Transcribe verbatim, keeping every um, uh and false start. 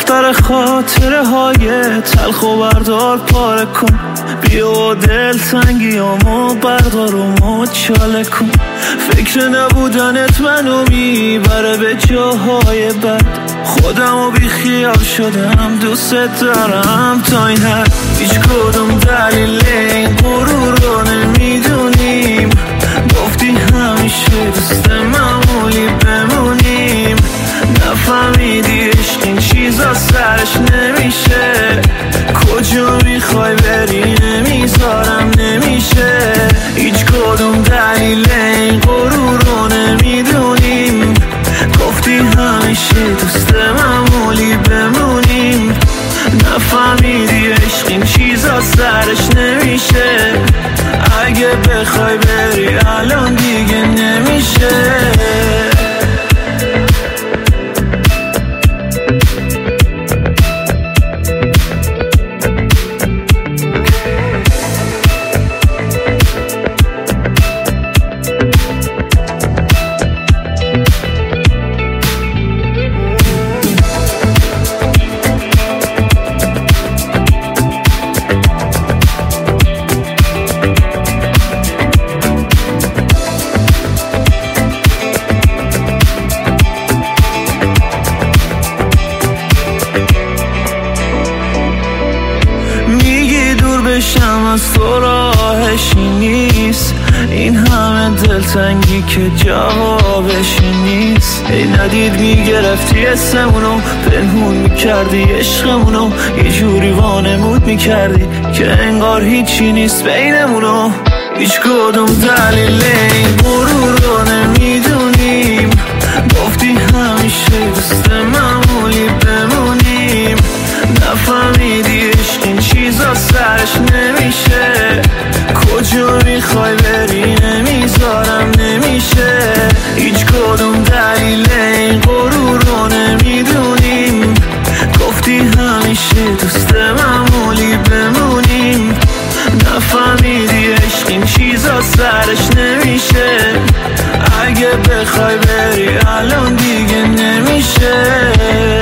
دفتر خاطره های تلخ و بردار پاره کن، بیا دل تنگیامو بردار و مچاله کن. فکر نبودنت منو میبره به جاهای بد، خودم و بی خیال شدم دوست دارم تا این حد. هیچ کدوم دلیل این غرور رو نمیدونیم، گفتی همیشه دوست معمولی بمونیم. نفهمیدی عشق این چیزا سرش نمیشه، کجا میخوای بری نمیذارم نمیشه. هیچ کدوم دلیل این غرور رو نمیدونیم، گفتی همیشه دوست معمولی بمونیم. نفهمیدی عشق این چیزا سرش نمیشه، اگه بخوای بری الان دیگه نمیشه. بشم از تو راهشی نیست، این همه دلتنگی که جوابشی نیست. ای ندید میگرفتی اسمونو، پنهون میکردی عشقمونو، یه جوری وانمود میکردی که انگار هیچی نیست بینمونو. هیچ کدوم دلیل این غرور رو نمیدونیم، گفتی همیشه دوست معمولی بمونیم. نفهمیدی عشق این چیزا سرش نمیشه، کجا میخوای بری نمیذارم نمیشه. هیچ کدوم دلیل این غرور رو نمیدونیم، گفتی همیشه دوست معمولی بمونیم. نفهمیدی عشق این چیزا سرش نمیشه، اگه بخوای بری الان دیگه نمیشه.